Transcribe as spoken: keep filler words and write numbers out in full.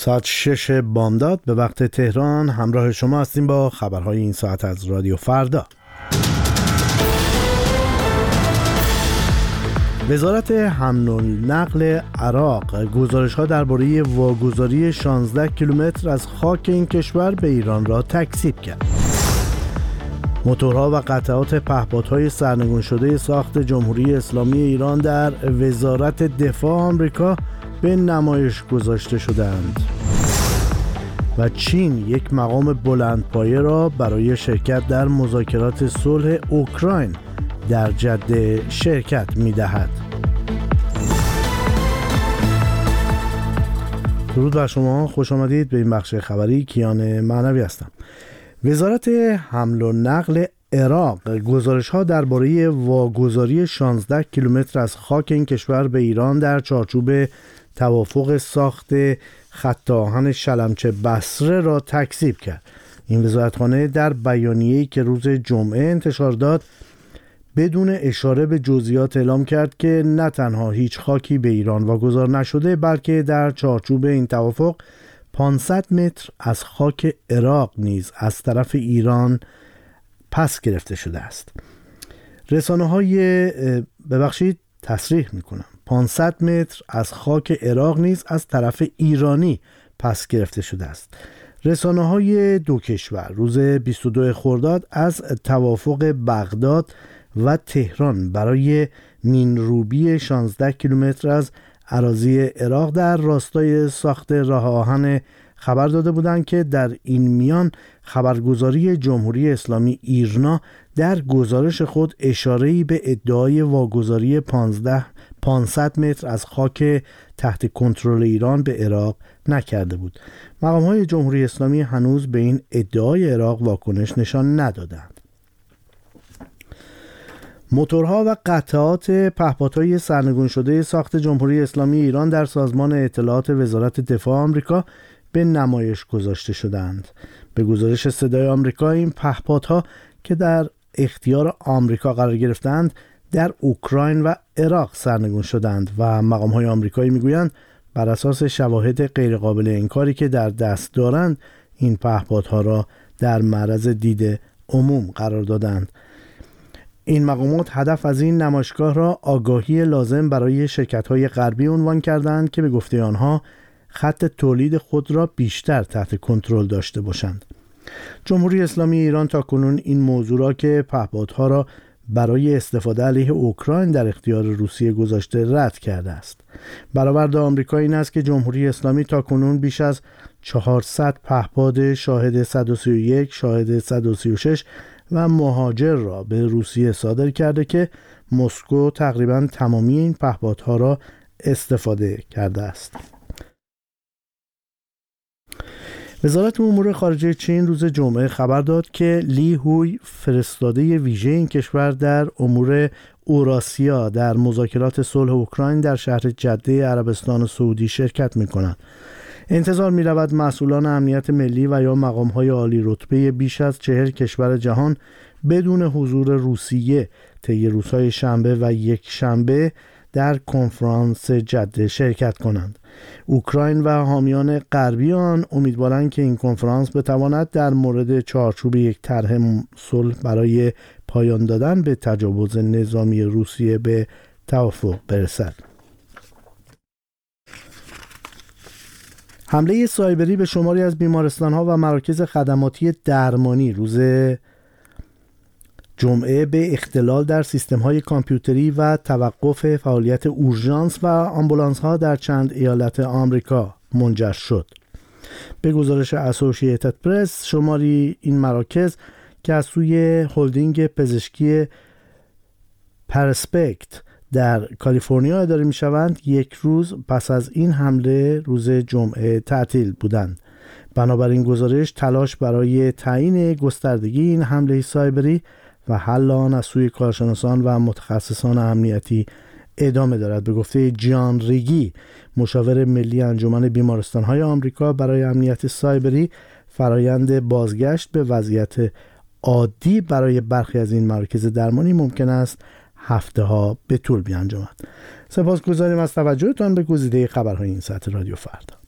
ساعت شش بامداد به وقت تهران همراه شما هستیم با خبرهای این ساعت از رادیو فردا. وزارت حمل و نقل عراق گزارش‌ها درباره واگذاری شانزده کیلومتر از خاک این کشور به ایران را تکذیب کرد. موتورها و قطعات پهپادهای سرنگون شده ساخت جمهوری اسلامی ایران در وزارت دفاع آمریکا به نمایش گذاشته شدند. و چین یک مقام بلندپایه را برای شرکت در مذاکرات صلح اوکراین در جده شرکت می‌دهد. درود بر شما، خوش آمدید به این بخش خبری. کیان معنوی هستم. وزارت حمل و نقل عراق گزارش‌ها درباره واگذاری شانزده کیلومتر از خاک این کشور به ایران در چارچوب توافق ساخت خط آهن شلمچه بصره را تکذیب کرد. این وزارتخانه در بیانیه‌ای که روز جمعه انتشار داد بدون اشاره به جزئیات اعلام کرد که نه تنها هیچ خاکی به ایران واگذار نشده، بلکه در چارچوب این توافق پانصد متر از خاک عراق نیز از طرف ایران پس گرفته شده است. رسانه‌های ببخشید تصریح می‌کنم پانصد متر از خاک عراق نیز از طرف ایرانی پس گرفته شده است. رسانه‌های دو کشور روز بیست و دو خرداد از توافق بغداد و تهران برای مینروبی شانزده کیلومتر از اراضی عراق در راستای ساخت راه آهن خبر داده بودند که در این میان خبرگزاری جمهوری اسلامی ایرنا در گزارش خود اشاره‌ای به ادعای واگذاری پانصد متر از خاک تحت کنترل ایران به عراق نکرده بود. مقام‌های جمهوری اسلامی هنوز به این ادعای عراق واکنش نشان ندادند. موتورها و قطعات پهپادهای سرنگون شده ساخت جمهوری اسلامی ایران در سازمان اطلاعات وزارت دفاع آمریکا به نمایش گذاشته شدند. به گزارش صدای آمریکا این پهپادها که در اختیار آمریکا قرار گرفتند در اوکراین و عراق سرنگون شدند و مقام‌های آمریکایی میگویند بر اساس شواهد غیرقابل انکاری که در دست دارند این پهپادها را در معرض دید عموم قرار دادند. این مقامات هدف از این نمایشگاه را آگاهی لازم برای شرکت‌های غربی عنوان کردند که به گفته آنها خط تولید خود را بیشتر تحت کنترل داشته باشند. جمهوری اسلامی ایران تاکنون این موضوع را که پهپادها را برای استفاده علیه اوکراین در اختیار روسیه گذاشته رد کرده است. برآورد آمریکا این است که جمهوری اسلامی تاکنون بیش از چهارصد پهپاد شاهد صد و سی و یک، شاهد صد و سی و شش و مهاجر را به روسیه صادر کرده که مسکو تقریباً تمامی این پهپادها را استفاده کرده است. وزارت امور خارجه چین روز جمعه خبر داد که لی هوی فرستاده ویژه این کشور در امور اوراسیا در مذاکرات صلح اوکراین در شهر جده عربستان سعودی شرکت می‌کند. انتظار می‌رود مسئولان امنیت ملی و یا مقام‌های عالی رتبه بیش از چهل کشور جهان بدون حضور روسیه طی روزهای شنبه و یک شنبه در کنفرانس جده شرکت کنند. اوکراین و حامیان غربی آن امیدوارند که این کنفرانس بتواند در مورد چارچوب یک طرح صلح برای پایان دادن به تجاوز نظامی روسیه به توافق برسد. حمله سایبری به شماری از بیمارستان‌ها و مراکز خدماتی درمانی روز جمعه به اختلال در سیستم‌های کامپیوتری و توقف فعالیت اورژانس و آمبولانس‌ها در چند ایالت آمریکا منجر شد. به گزارش اسوسییتد پرس شماری این مراکز که از سوی هلدینگ پزشکی پرسپکت در کالیفرنیا اداره می‌شوند یک روز پس از این حمله روز جمعه تعطیل بودند. بنابراین گزارش تلاش برای تعیین گستردگی این حمله سایبری و حل آن از سوی کارشناسان و متخصصان امنیتی ادامه دارد. به گفته جان ریگی مشاور ملی انجمن بیمارستان‌های آمریکا برای امنیت سایبری، فرایند بازگشت به وضعیت عادی برای برخی از این مراکز درمانی ممکن است هفته ها به طول بیانجامد. سپاسگزاریم از توجهتان به گزیده خبرهای این ساعت رادیو فردا.